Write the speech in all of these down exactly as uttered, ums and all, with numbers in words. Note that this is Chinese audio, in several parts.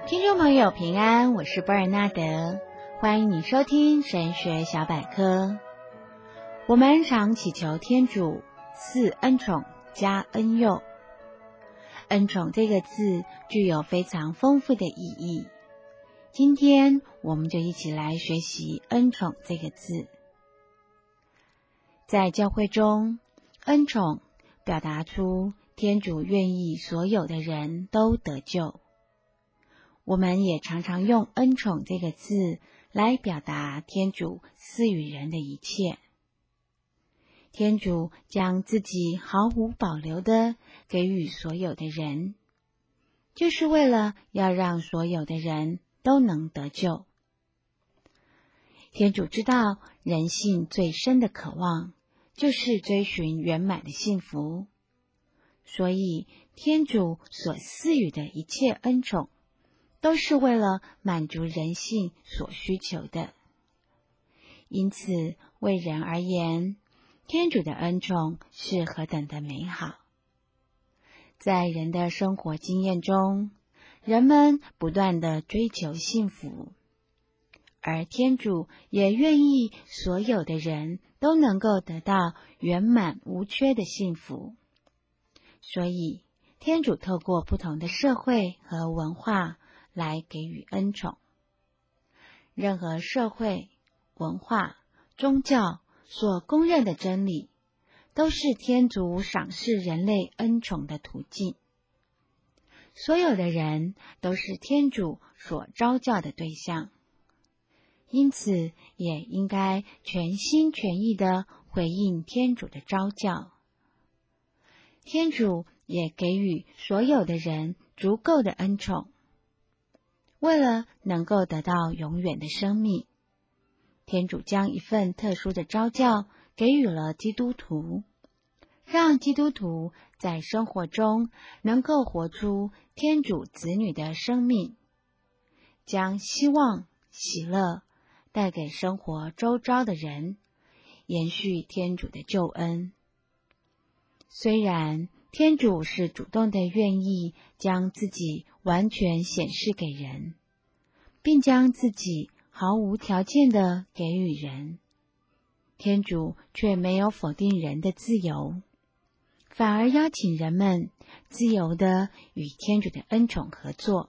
听众朋友平安，我是波尔纳德，欢迎你收听神学小百科。我们常祈求天主赐恩宠加恩佑。恩宠这个字具有非常丰富的意义，今天我们就一起来学习恩宠这个字。在教会中，恩宠表达出天主愿意所有的人都得救。我们也常常用恩宠这个字来表达天主赐予人的一切。天主将自己毫无保留地给予所有的人，就是为了要让所有的人都能得救。天主知道人性最深的渴望就是追寻圆满的幸福，所以天主所赐予的一切恩宠都是为了满足人性所需求的。因此，为人而言，天主的恩宠是何等的美好。在人的生活经验中，人们不断地追求幸福，而天主也愿意所有的人都能够得到圆满无缺的幸福。所以，天主透过不同的社会和文化来给予恩宠。任何社会、文化、宗教所公认的真理，都是天主赏识人类恩宠的途径。所有的人都是天主所召叫的对象，因此也应该全心全意地回应天主的召叫。天主也给予所有的人足够的恩宠，为了能够得到永远的生命，天主将一份特殊的召叫给予了基督徒，让基督徒在生活中能够活出天主子女的生命，将希望、喜乐带给生活周遭的人，延续天主的救恩。虽然天主是主动的愿意将自己完全显示给人，并将自己毫无条件的给予人，天主却没有否定人的自由，反而邀请人们自由地与天主的恩宠合作。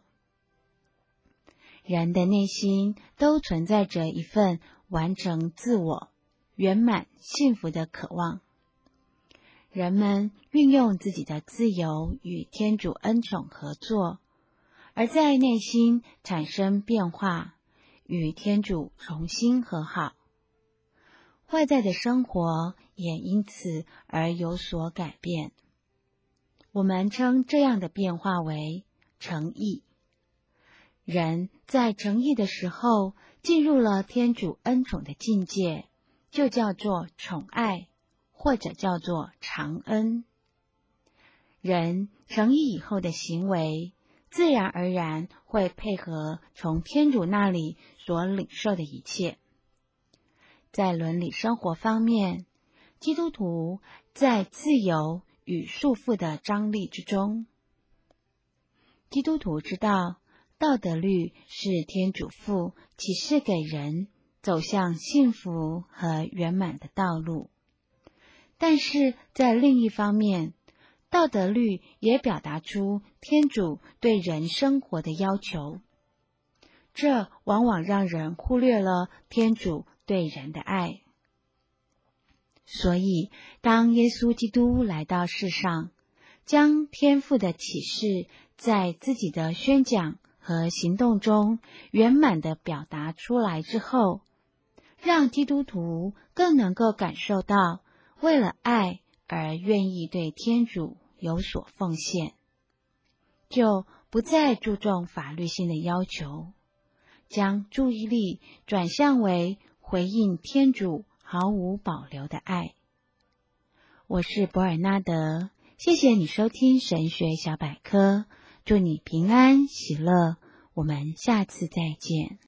人的内心都存在着一份完成自我、圆满幸福的渴望。人们运用自己的自由与天主恩宠合作，而在内心产生变化，与天主重新和好。外在的生活也因此而有所改变。我们称这样的变化为诚意。人在诚意的时候进入了天主恩宠的境界，就叫做宠爱，或者叫做长恩。人诚意以后的行为，自然而然会配合从天主那里所领受的一切。在伦理生活方面，基督徒在自由与束缚的张力之中。基督徒知道，道德律是天主父启示给人走向幸福和圆满的道路。但是在另一方面，道德律也表达出天主对人生活的要求，这往往让人忽略了天主对人的爱。所以，当耶稣基督来到世上，将天父的启示在自己的宣讲和行动中圆满地表达出来之后，让基督徒更能够感受到为了爱而愿意对天主有所奉献，就不再注重法律性的要求，将注意力转向为回应天主毫无保留的爱。我是博尔纳德，谢谢你收听神学小百科，祝你平安喜乐，我们下次再见。